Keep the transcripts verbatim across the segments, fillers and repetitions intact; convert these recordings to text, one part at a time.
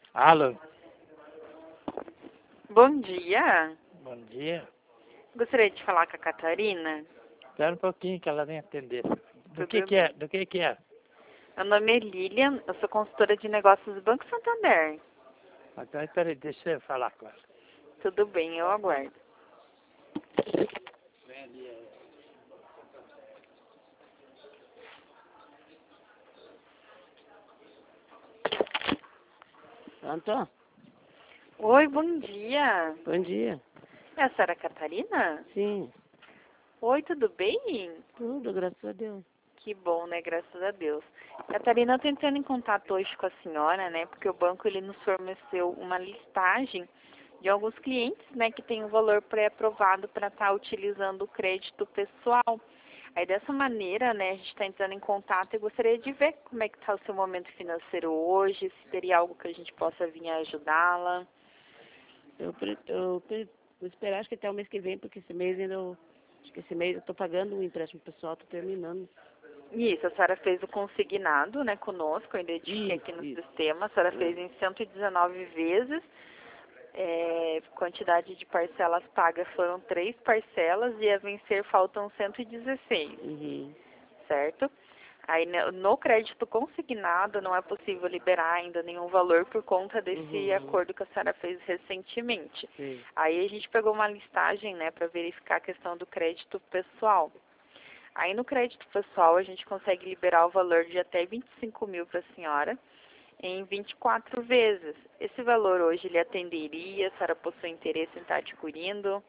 Alô, Bom dia. bom dia. Gostaria de falar com a Catarina. Espera um pouquinho que ela vem atender. Do que Tudo que é? bem. Do que que é? Meu nome é Lilian, eu sou consultora de negócios do Banco Santander. Então, espera aí, deixa eu falar com ela. Tudo bem, eu aguardo. Pronto? Oi, bom dia. Bom dia. É a senhora Catarina? Sim, Oi, tudo bem? tudo, graças a Deus. Que bom, né? Graças a Deus. Catarina, eu tô entrando em contato hoje com a senhora, né? Porque o banco ele nos forneceu uma listagem de alguns clientes, né, que tem o valor pré-aprovado para estar utilizando o crédito pessoal. Aí dessa maneira, né, a gente está entrando em contato e gostaria de ver como é que está o seu momento financeiro hoje, se teria algo que a gente possa vir a ajudá-la. Eu, pre- eu pre- vou esperar acho que até o mês que vem, porque esse mês ainda eu, acho que esse mês eu tô pagando um empréstimo pessoal, tô terminando. Isso, a senhora fez o consignado, né, conosco, eu identifiquei Isso, aqui no isso. sistema, a senhora É. fez em cento e dezenove vezes, é, quantidade de parcelas pagas foram três parcelas e a vencer faltam cento e dezesseis, Uhum. certo? Aí no no crédito consignado não é possível liberar ainda nenhum valor por conta desse Uhum. acordo que a senhora fez recentemente. Sim. Aí a gente pegou uma listagem, né, para verificar a questão do crédito pessoal. Aí no crédito pessoal a gente consegue liberar o valor de até vinte e cinco mil para a senhora em vinte e quatro vezes. Esse valor hoje lhe atenderia, a senhora possui interesse em estar adquirindo?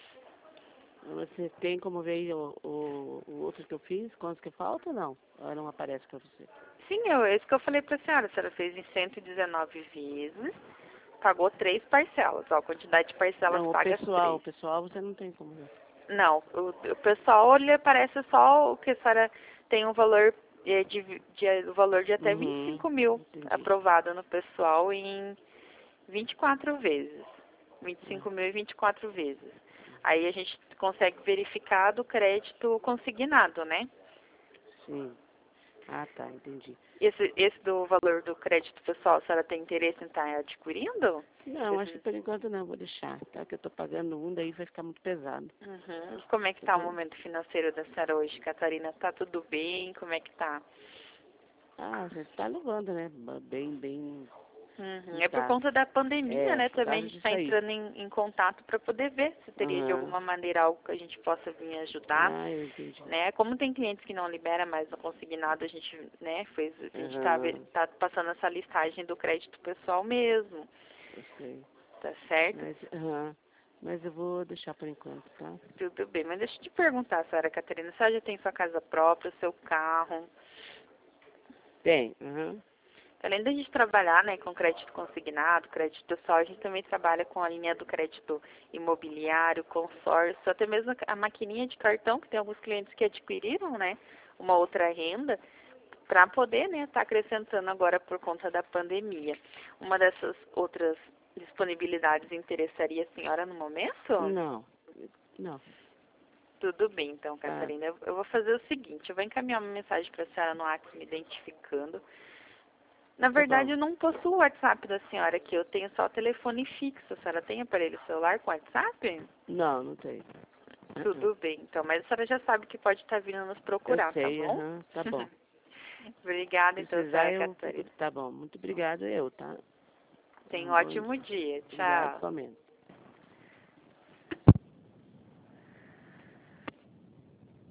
Você tem como ver o, o, o outro que eu fiz? Quantos que falta ou não? Ou não aparece pra você? Sim, é isso que eu falei para a senhora. A senhora fez em cento e dezenove vezes, pagou três parcelas. Ó, a quantidade de parcelas Não, o pagas pessoal, o três. pessoal você não tem como ver. Não, o, o pessoal lhe aparece só o que a senhora tem um valor eh, de, de, o valor de até vinte e Uhum. cinco mil Entendi. aprovado no pessoal em vinte e quatro vezes. vinte e cinco mil e vinte e quatro vezes. Aí a gente consegue verificar do crédito consignado, né? Sim. Ah, tá, entendi. Esse, esse do valor do crédito pessoal, a senhora tem interesse em estar adquirindo? Não, acho que Esses- por enquanto não, vou deixar, tá? Que eu tô pagando um, daí vai ficar muito pesado. Uhum. E como é que Eu está o tô... momento financeiro da senhora hoje, Catarina? Tá tudo bem? Como é que tá? Ah, você está levando, né? Ba- Bem, bem. Uhum. Não É por tá. conta da pandemia, É, né? por Também a causa gente disso está aí. entrando em, em contato para poder ver se teria de Aham. alguma maneira algo que a gente possa vir ajudar, Ah, eu entendi. né? Como tem clientes que não libera mais no consignado, a gente, né, fez, a gente está Aham, tá passando essa listagem do crédito pessoal mesmo, eu sei. tá certo? Mas, aham. Mas eu vou deixar por enquanto, tá? Tudo bem, mas deixa eu te perguntar, senhora Catarina, a senhora já tem sua casa própria, seu carro? Tem, aham. Além da gente trabalhar, né, com crédito consignado, crédito pessoal, a gente também trabalha com a linha do crédito imobiliário, consórcio, até mesmo a maquininha de cartão, que tem alguns clientes que adquiriram, né, uma outra renda, para poder, né, estar acrescentando agora por conta da pandemia. Uma dessas outras disponibilidades interessaria a senhora no momento? Não, não. Tudo bem, então, Tá, Catarina. Eu eu vou fazer o seguinte, eu vou encaminhar uma mensagem para a senhora no WhatsApp me identificando. Na tá verdade, bom. eu não possuo o WhatsApp da senhora aqui, eu tenho só o telefone fixo. A senhora tem aparelho celular com WhatsApp? Não, não tem. Aham. Tudo bem, então, mas a senhora já sabe que pode estar vindo nos Eu procurar, tá sei, bom? aham, tá bom. Obrigada, Se então, precisar, senhora eu fico. Catarina. Tá bom. Muito obrigado, eu, tá? Tenha um Um bom. ótimo dia. Obrigado, Tchau. somente.